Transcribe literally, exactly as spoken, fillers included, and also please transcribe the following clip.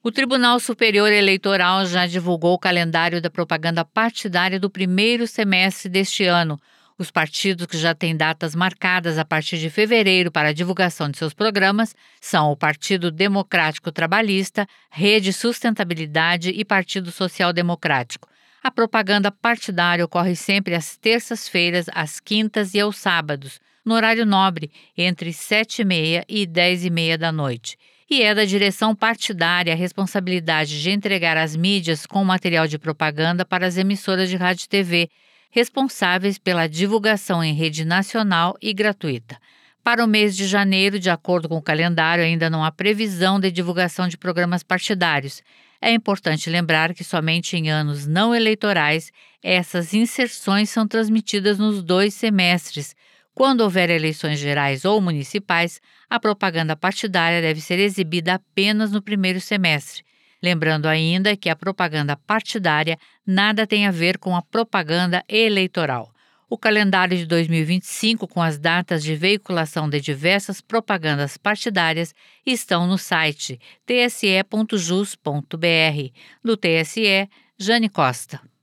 O Tribunal Superior Eleitoral já divulgou o calendário da propaganda partidária do primeiro semestre deste ano. Os partidos que já têm datas marcadas a partir de fevereiro para a divulgação de seus programas são o Partido Democrático Trabalhista, Rede Sustentabilidade e Partido Social Democrático. A propaganda partidária ocorre sempre às terças-feiras, às quintas e aos sábados, no horário nobre, entre sete e meia e dez e meia da noite. E é da direção partidária a responsabilidade de entregar as mídias com material de propaganda para as emissoras de rádio e T V, responsáveis pela divulgação em rede nacional e gratuita. Para o mês de janeiro, de acordo com o calendário, ainda não há previsão de divulgação de programas partidários. É importante lembrar que somente em anos não eleitorais essas inserções são transmitidas nos dois semestres. Quando houver eleições gerais ou municipais, a propaganda partidária deve ser exibida apenas no primeiro semestre. Lembrando ainda que a propaganda partidária nada tem a ver com a propaganda eleitoral. O calendário de dois mil e vinte e cinco, com as datas de veiculação de diversas propagandas partidárias, estão no site t s e ponto jus ponto b r. Do T S E, Jane Costa.